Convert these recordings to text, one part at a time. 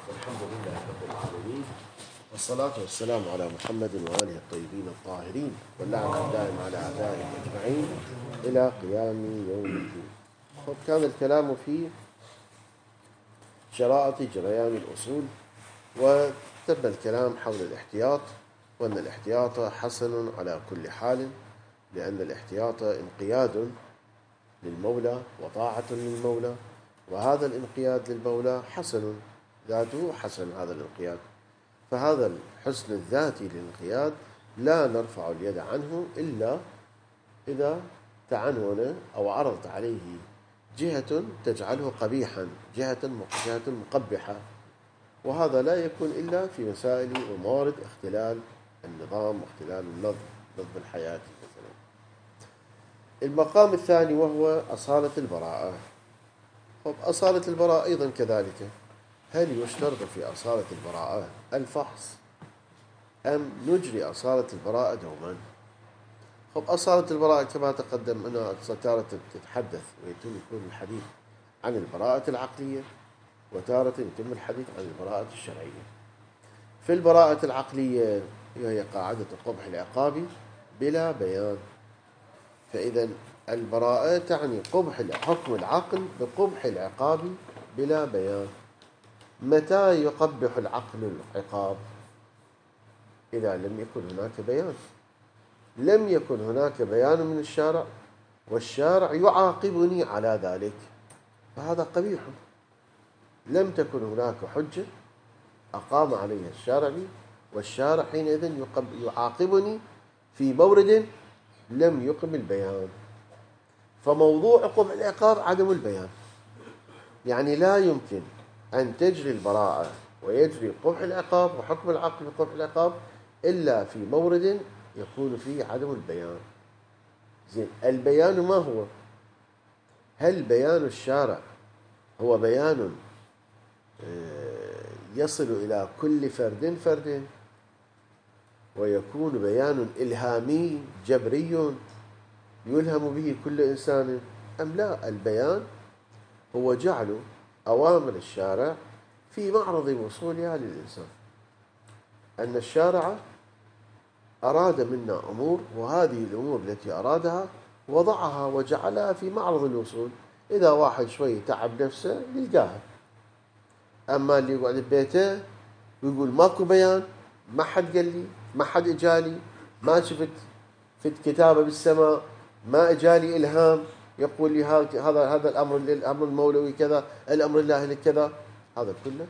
والحمد لله رب العالمين، والصلاة والسلام على محمد وآله الطيبين الطاهرين، واللعنة الدائمة على أعدائهم أجمعين إلى قيام يوم الدين. كان الكلام في شرائط جريان الأصول، وتم الكلام حول الاحتياط، وأن الاحتياط حسن على كل حال، لأن الاحتياط انقياد للمولى وطاعة للمولى، وهذا الانقياد للمولى حسن، ذاته حسن هذا الانقياد. فهذا الحسن الذاتي للانقياد لا نرفع اليد عنه إلا إذا تعنون أو عرضت عليه جهة تجعله قبيحا، جهة مقبحة، وهذا لا يكون إلا في مسائل وموارد اختلال النظام واختلال النظم الحياة مثلا. المقام الثاني وهو أصالة البراءة. أصالة البراءة أيضا كذلك، هل يشترط في أصالة البراءة الفحص أم نجري أصالة البراءة دوما؟ أصالة البراءة كما تقدم أنها تارة تتحدث ويتم يكون الحديث عن البراءة العقلية، وتارة يتم الحديث عن البراءة الشرعية. في البراءة العقلية هي قاعدة قبح العقاب بلا بيان، فإذا البراءة تعني قبح حكم العقل بقبح العقاب بلا بيان. متى يقبح العقل العقاب؟ إذا لم يكن هناك بيان، لم يكن هناك بيان من الشارع والشارع يعاقبني على ذلك، فهذا قبيح. لم تكن هناك حجة أقام عليها الشارع والشارع حينئذ يعاقبني في مورد لم يقم البيان. فموضوع قبح العقاب عدم البيان، يعني لا يمكن أن تجري البراءة ويجري قبح العقاب وحكم العقل بقبح العقاب إلا في مورد يكون فيه عدم البيان. زين، البيان ما هو؟ هل بيان الشارع هو بيان يصل إلى كل فرد ويكون بيان إلهامي جبري يلهم به كل إنسان، أم لا؟ البيان هو جعل أوامر الشارع في معرض وصولها للإنسان، أن الشارع أراد منا أمور، وهذه الأمور التي أرادها وضعها وجعلها في معرض الوصول. إذا واحد شوي تعب نفسه يلقاها، أما اللي يقعد ببيته ويقول ماكو بيان، ما حد قال لي، ما حد إجالي، ما شفت كتابة بالسماء، ما إجالي إلهام يقول لي هذا الأمر المولوي كذا، الأمر الإلهي كذا، هذا كله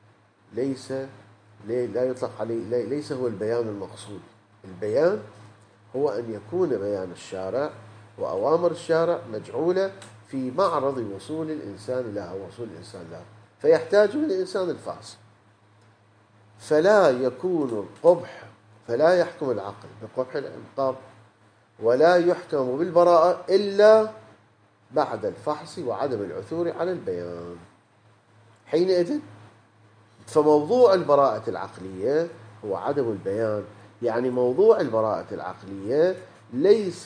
لا يطلق عليه، ليس هو البيان المقصود. البيان هو أن يكون بيان الشارع وأوامر الشارع مجعولة في معرض وصول الإنسان لها، وصول الإنسان لها، فيحتاج الإنسان الفحص. فلا يكون القبح، فلا يحكم العقل بقبح العقاب ولا يحكم بالبراءة إلا بعد الفحص وعدم العثور على البيان. حينئذ فموضوع البراءة العقلية هو عدم البيان، يعني موضوع البراءة العقلية ليس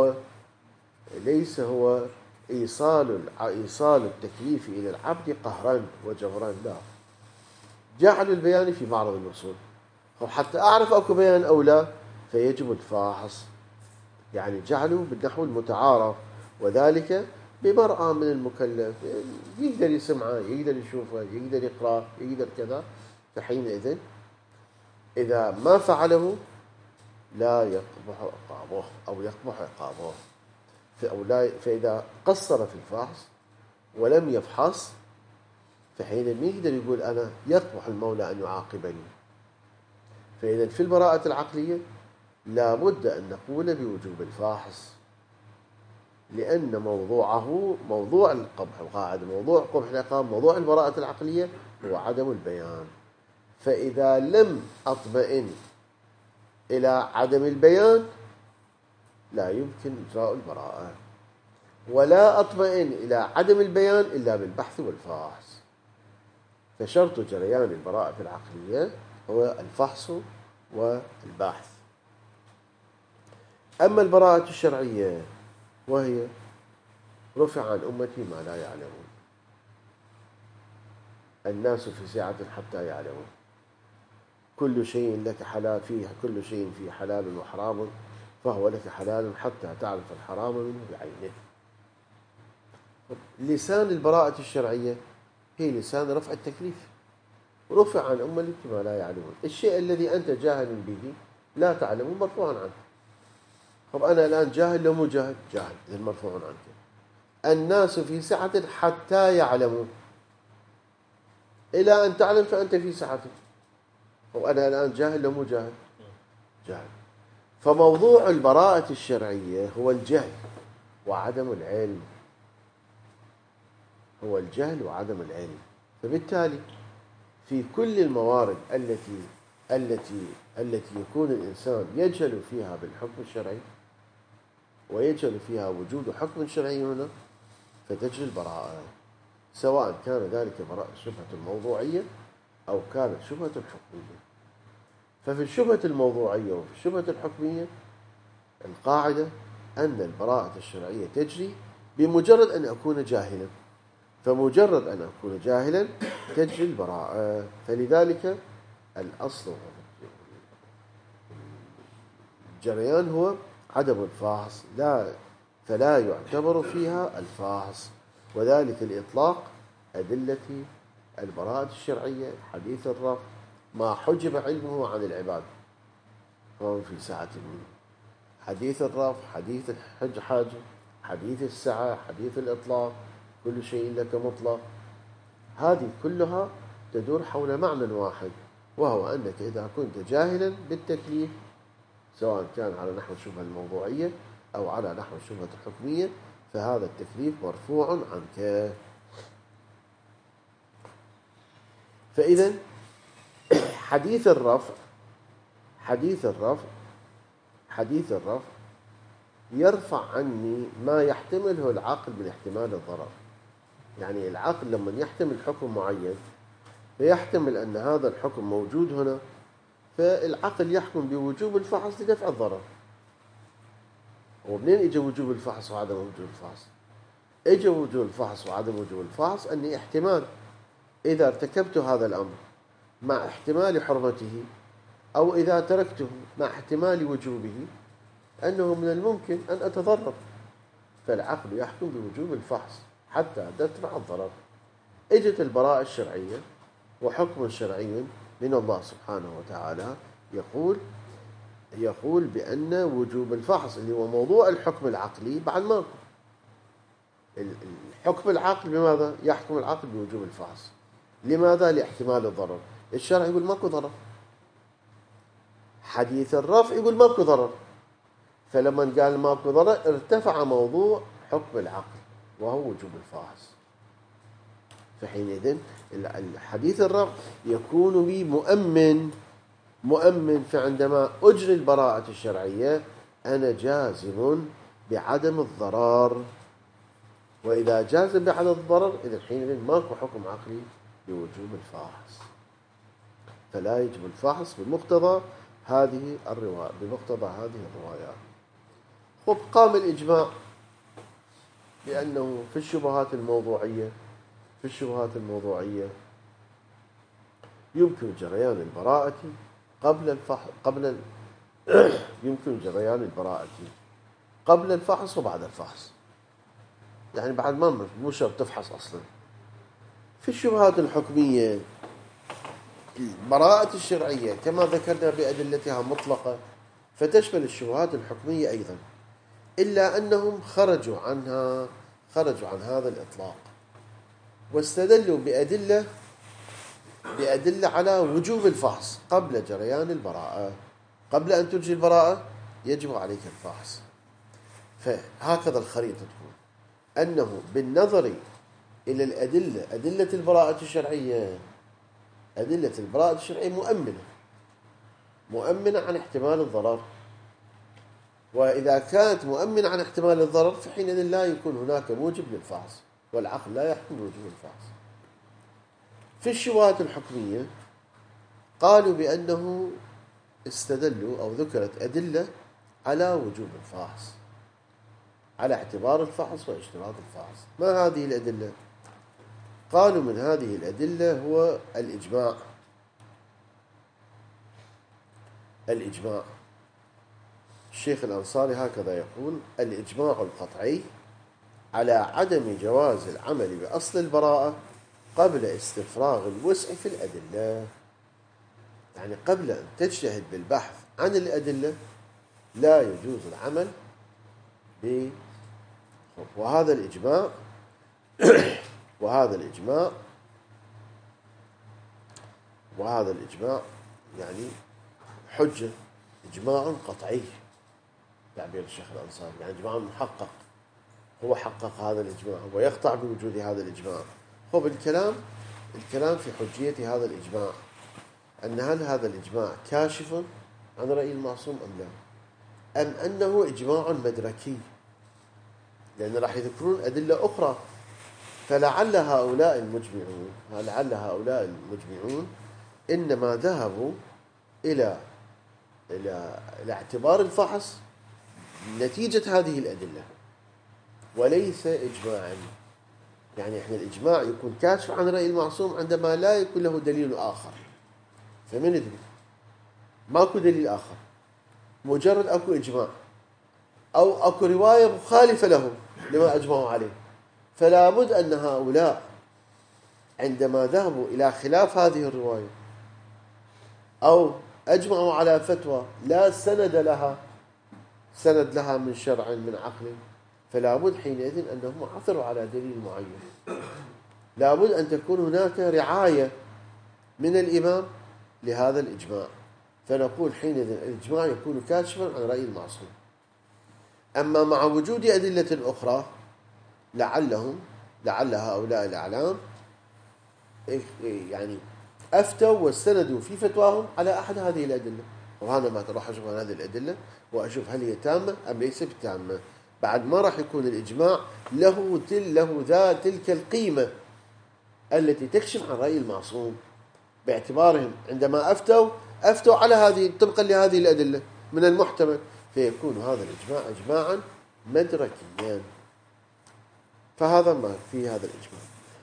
هو إيصال التكليف إلى العبد قهرا وجبرا، لا، جعل البيان في معرض الوصول. وحتى أعرف أكو بيان أو لا فيجب الفحص، يعني جعله بالنحو المتعارف، وذلك بمرأة من المكلف يقدر يسمعه، يقدر يشوفه، يقدر يقرأ، يقدر كذا. فحينئذ إذا ما فعله لا يقبح عقابه أو يقبح عقابه، فإذا قصر في الفحص ولم يفحص فحينئذ ما يقدر يقول أنا يقبح المولى أن يعاقبني. فإذا في البراءة العقلية لا بد أن نقول بوجوب الفاحص، لأن موضوع القبح القاعدة، موضوع قبح العقاب، موضوع البراءة العقلية هو عدم البيان. فإذا لم أطمئن إلى عدم البيان لا يمكن إجراء البراءة، ولا أطمئن إلى عدم البيان إلا بالبحث والفحص. فشرط جريان البراءة العقلية هو الفحص والبحث. أما البراءة الشرعية وهي رفع عن أمتي ما لا يعلمون، الناس في سعة حتى يعلموا كل شيء لك حلال فيه، كل شيء فيه حلال وحرام فهو لك حلال حتى تعرف الحرام منه بعينه. لسان البراءة الشرعية هي لسان رفع التكليف، رفع عن أمة ما لا يعلمون. الشيء الذي أنت جاهل به لا تعلمه مرفوع عنك. طب أنا الآن جاهل لو مو جاهل؟ جاهل، إذن مرفوع عنك. الناس في سعة حتى يعلموا، إلى أن تعلم فأنت في سعة. وأنا الآن جاهل لو مو جاهل؟ جاهل. فموضوع البراءة الشرعية هو الجهل وعدم العلم، هو الجهل وعدم العلم. فبالتالي في كل الموارد التي يكون الإنسان يجهل فيها بالحكم الشرعي ويجهل فيها وجود حكم شرعي هنا، فتجري البراءة، سواء كان ذلك براءة شبهة الموضوعية أو كانت شبهة الحكمية. ففي الشبهة الموضوعية وفي الشبهة الحكمية القاعدة أن البراءة الشرعية تجري بمجرد أن أكون جاهلا، فمجرد أن أكون جاهلا تجري البراءة. فلذلك الأصل الجريان هو عدم الفاحص، فلا يعتبر فيها الفاحص. وذلك الإطلاق أدلة البراءة الشرعية حديث الرفع ما حجب علمه عن العباد فهو في سعة منه. حديث الرفع، حديث الحج، حديث السعة، حديث الإطلاق، كل شيء لك مطلق، هذه كلها تدور حول معنى واحد، وهو أنك إذا كنت جاهلا بالتكليف سواء كان على نحو الشبهة الموضوعية أو على نحو الشبهة الحكمية فهذا التكليف مرفوع عنك. فإذا حديث الرفع يرفع عني ما يحتمله العقل من احتمال الضرر. يعني العقل لما يحتمل حكم معين فيحتمل أن هذا الحكم موجود هنا، فالعقل يحكم بوجوب الفحص لدفع الضرر. ومنين اجى وجوب الفحص وعدم وجوب الفحص؟ اجى وجوب الفحص وعدم وجوب الفحص أني احتمال إذا ارتكبت هذا الأمر مع احتمال حرمته أو إذا تركته مع احتمال وجوبه أنه من الممكن أن أتضرر، فالعقل يحكم بوجوب الفحص حتى تدفع الضرر. اجت البراءة الشرعية وحكم شرعي من الله سبحانه وتعالى يقول بأن وجوب الفحص اللي هو موضوع الحكم العقلي بعد ماكو. الحكم العقل بماذا؟ يحكم العقل بوجوب الفحص. لماذا؟ لاحتمال الضرر. الشرع يقول ماكو ضرر، حديث الرفع يقول ماكو ضرر، فلما قال ماكو ضرر ارتفع موضوع حكم العقل وهو وجوب الفحص. فحينئذ الحديث الرفع يكون بي مؤمن، فعندما أجري البراءة الشرعية أنا جازم بعدم الضرر، وإذا جازم بعدم الضرر إذا حينئذ ماكو حكم عقلي بوجوب الفحص، فلا يجب الفحص بمقتضى هذه الروايات. قام الإجماع بأنه في الشبهات الموضوعية يمكن جريان البراءة يمكن جريان البراءة قبل الفحص وبعد الفحص، يعني بعد ما مو شرط تفحص أصلا. في الشبهات الحكمية البراءة الشرعية كما ذكرنا بأدلتها مطلقة فتشمل الشبهات الحكمية أيضا، إلا أنهم خرجوا عن هذا الإطلاق واستدلوا بأدلة على وجوب الفحص قبل جريان البراءة. قبل أن تجري البراءة يجب عليك الفحص. فهكذا الخريطة تكون أنه بالنظر إلى الأدلة، أدلة البراءة الشرعية مؤمنة عن احتمال الضرر، وإذا كانت مؤمنة عن احتمال الضرر فحينئذ لا يكون هناك موجب للفحص، والعقل لا يحكم بوجوب الفحص. في الشبهات الحكمية قالوا بأنه استدلوا أو ذكرت أدلة على وجوب الفحص، على اعتبار الفحص واشتراط الفحص. ما هذه الأدلة؟ قالوا من هذه الأدلة هو الإجماع. الشيخ الأنصاري هكذا يقول: الإجماع القطعي على عدم جواز العمل بأصل البراءة قبل استفراغ الوسع في الأدلة. يعني قبل أن تجتهد بالبحث عن الأدلة لا يجوز العمل وهذا الإجماع وهذا الإجماع يعني حجة، إجماع قطعي تعبير الشيخ الأنصاري، يعني إجماع محقق، هو حقق هذا الإجماع ويقطع بوجود هذا الإجماع. هو الكلام في حجية هذا الإجماع، أن هل هذا الإجماع كاشف عن رأي المعصوم أم لا، أم أنه إجماع مدركي، لأن راح يذكرون أدلة أخرى. فلعل هؤلاء المجمعون إنما ذهبوا إلى اعتبار الفحص نتيجة هذه الأدلة وليس إجماعا. يعني إحنا الإجماع يكون كاشف عن رأي المعصوم عندما لا يكون له دليل آخر. فمن ندري ماكو دليل آخر، مجرد أكو إجماع أو أكو رواية مخالفة لهم لما أجمعوا عليه، فلا بد أن هؤلاء عندما ذهبوا إلى خلاف هذه الرواية أو أجمعوا على فتوى لا سند لها من شرع من عقل، فلا بد حينئذ أنهم عثروا على دليل معين. لا بد أن تكون هناك رعاية من الإمام لهذا الإجماع، فنقول حينئذ الإجماع يكون كاشفا عن رأي المعصوم. أما مع وجود أدلة أخرى لعل هؤلاء الأعلام يعني أفتوا واستندوا في فتواهم على أحد هذه الأدلة، وأنا ما أروح أشوف هذه الأدلة وأشوف هل هي تامة أم ليس بتامة. بعد ما راح يكون الإجماع له تلك القيمة التي تكشف عن رأي المعصوم، باعتبارهم عندما أفتوا على هذه طبقا لهذه الأدلة من المحتمل، فيكون هذا الإجماع إجماعا مدركيا. فهذا ما في هذا الإجماع.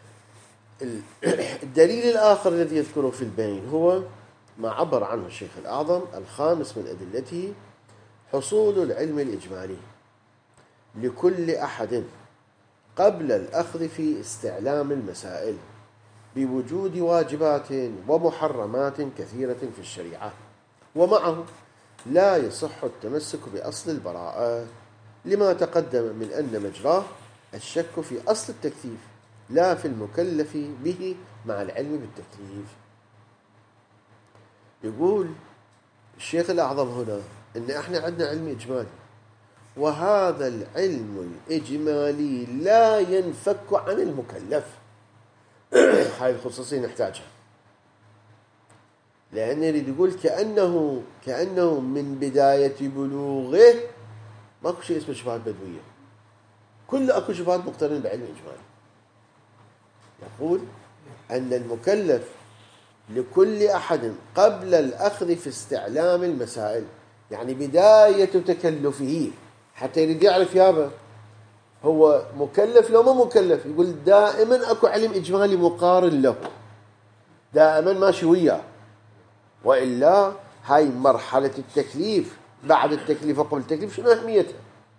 الدليل الآخر الذي يذكره في البين هو ما عبر عنه الشيخ الأعظم: الخامس من أدلته حصول العلم الإجمالي لكل أحد قبل الأخذ في استعلام المسائل بوجود واجبات ومحرمات كثيرة في الشريعة، ومعه لا يصح التمسك بأصل البراءة لما تقدم من أن مجراه الشك في أصل التكليف لا في المكلف به مع العلم بالتكليف. يقول الشيخ الأعظم هنا إن إحنا عندنا علم إجمالي، وهذا العلم الإجمالي لا ينفك عن المكلف. هاي الخصوصية نحتاجها، لأن يريد يقول كأنه من بداية بلوغه ماكو شيء اسمه شبهات بدوية، كل أكو شبهات مقترنة بعلم إجمالي. يقول أن المكلف لكل أحد قبل الأخذ في استعلام المسائل، يعني بداية تكلفه حتى يريد يعرف يابا هو مكلف لو ما مكلف، يقول دائما أكو علم إجمالي مقارن له، دائما ماشي وياه، وإلا هاي مرحلة التكليف بعد التكليف وقبل التكليف شنو أهميتها؟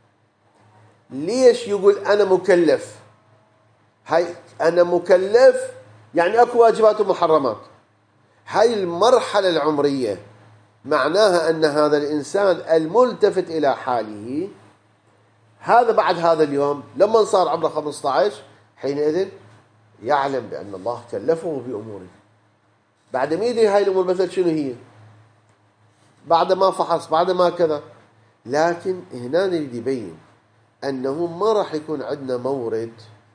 ليش يقول أنا مكلف؟ هاي أنا مكلف يعني أكو واجبات ومحرمات. هاي المرحلة العمرية معناها أن هذا الإنسان الملتفت إلى حاله هذا بعد هذا اليوم لما صار عمره 15 حينئذ يعلم بأن الله كلفه بأموره. بعد ما يدري هاي الأمور مثل شنو هي، بعد ما فحص، بعد ما كذا. لكن هنا نريد يبين أنه ما راح يكون عندنا مورد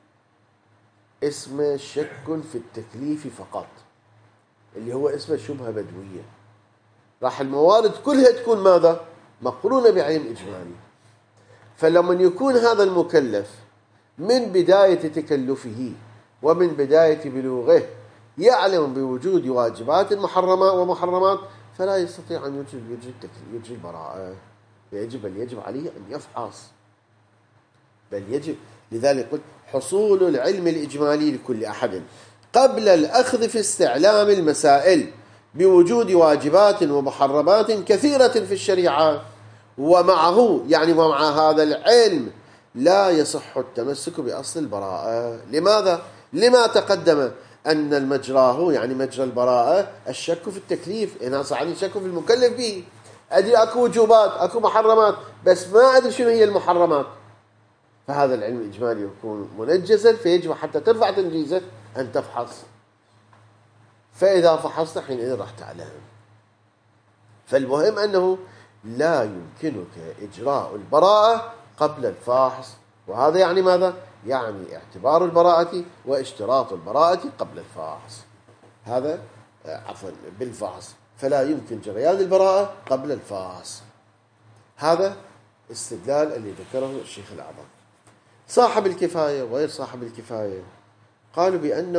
اسمه شك في التكليف فقط، اللي هو اسمه شبهة بدوية. راح الموارد كلها تكون ماذا؟ مقرونة بعلم إجمالي. فلما يكون هذا المكلف من بداية تكلفه ومن بداية بلوغه يعلم بوجود واجبات ومحرمات، فلا يستطيع أن يجري البراءة. بل يجب عليه أن يفحص، بل يجب، لذلك قلت حصول العلم الإجمالي لكل أحد قبل الأخذ في استعلام المسائل بوجود واجبات ومحرمات كثيرة في الشريعة، ومعه يعني ومع هذا العلم لا يصح التمسك بأصل البراءة. لماذا؟ لما تقدم أن المجراه يعني مجرى البراءة الشك في التكليف، هنا صار عندي شك في المكلف به. أدري أكو وجوبات أكو محرمات بس ما أدري شنو هي المحرمات، فهذا العلم الإجمالي يكون منجزا، فيجب حتى ترفع تنجيزه أن تفحص، فإذا فحصت حينئذ راح تعلم. فالمهم أنه لا يمكنك إجراء البراءة قبل الفحص، وهذا يعني ماذا؟ يعني اعتبار البراءة واشتراط البراءة قبل الفحص، هذا عفوا بالفحص، فلا يمكن جريان البراءة قبل الفحص. هذا استدلال اللي ذكره الشيخ الأعظم. صاحب الكفاية وغير صاحب الكفاية قالوا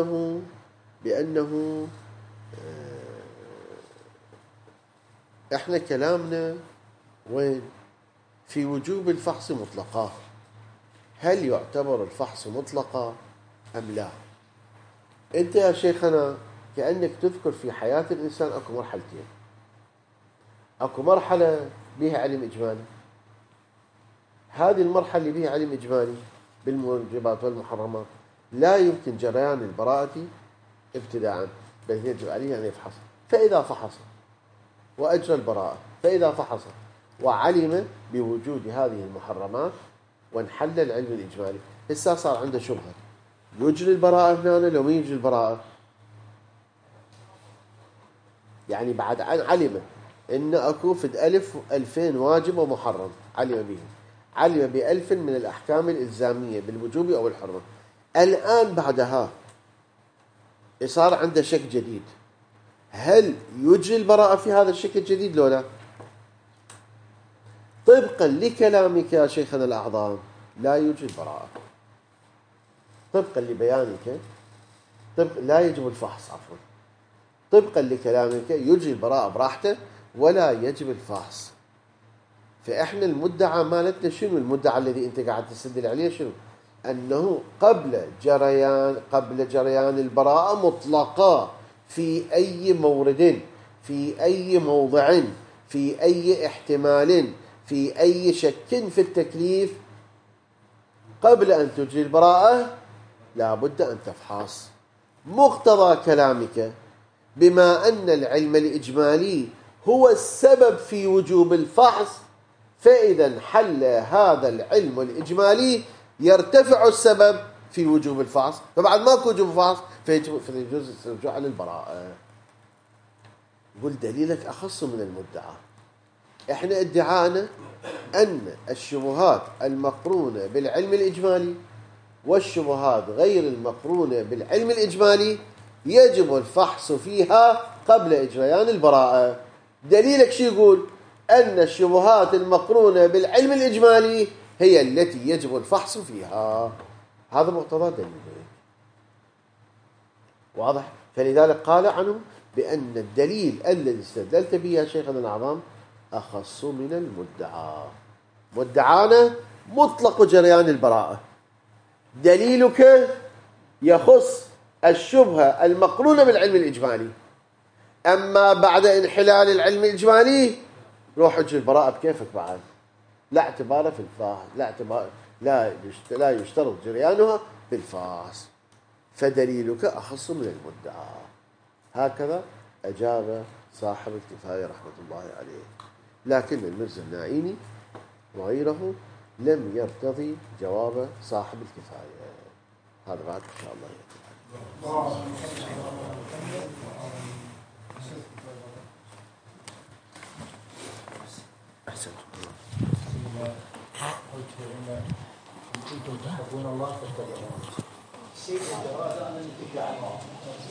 بأنه احنا كلامنا وين؟ في وجوب الفحص مطلقا، هل يعتبر الفحص مطلقا أم لا؟ أنت يا شيخنا كأنك تذكر في حياة الإنسان أكو مرحلتين، أكو مرحلة بها علم إجمالي، هذه المرحلة اللي بها علم إجمالي بالموجبات والمحرمات لا يمكن جريان البراءة ابتداء، بل يجب عليه أن يفحص. فإذا فحص وأجرى البراءة، فإذا فحص وعلم بوجود هذه المحرمات وانحل العلم الإجمالي، هسه صار عنده شبهة، يجري البراءة هنا لو ما يجري البراءة؟ يعني بعد عن علم إن أكو فد 1000 و2000 واجب ومحرم، علم به، علم ب1000 من الأحكام الإلزامية بالوجوب أو الحرمة، الآن بعدها صار عنده شك جديد، هل يجري البراءة في هذا الشك الجديد لو لا؟ طبقا لكلامك يا شيخنا الأعظم لا يجري البراءة، طبقا لبيانك لا يجب الفحص، عفوا طبقا لكلامك يجري البراءة براحته ولا يجب الفحص. فإحنا المدعى مالتنا شنو؟ المدعى الذي أنت قاعد تستدل عليه شنو؟ أنه قبل جريان البراءة مطلقا في أي مورد، في أي موضع، في أي احتمال، في أي شك في التكليف، قبل أن تجري البراءة لا بد أن تفحص. مقتضى كلامك بما أن العلم الإجمالي هو السبب في وجوب الفحص، فإذا انحل هذا العلم الإجمالي يرتفع السبب في وجوب الفحص، فبعد ما وجوب الفحص فيجوز الرجوع للبراءة. قل دليلك أخص من المدعى. احنا ادعانا أن الشبهات المقرونة بالعلم الإجمالي والشبهات غير المقرونة بالعلم الإجمالي يجب الفحص فيها قبل إجريان البراءة. دليلك شو يقول؟ أن الشبهات المقرونة بالعلم الإجمالي هي التي يجب الفحص فيها، هذا مقتضى دليلك، واضح؟ فلذلك قال عنه بأن الدليل الذي استدللت به يا شيخنا الأعظم أخص من المدعى. مدعانا مطلق جريان البراءة، دليلك يخص الشبهة المقرونة بالعلم الإجمالي، أما بعد انحلال العلم الإجمالي روح اجري البراءة بكيفك بعد، لا اعتبار في الفاحص، لا يشترط جريانها في الفاحص، فدليلك أخص من المدعى. هكذا أجاب صاحب الكفاية رحمة الله عليه، لكن المرزا النائيني وغيره لم يرتضي جواب صاحب الكفاية. هذا بعد إن شاء الله أحسنت. قلت إن كنتم تحبون الله فاتبعون.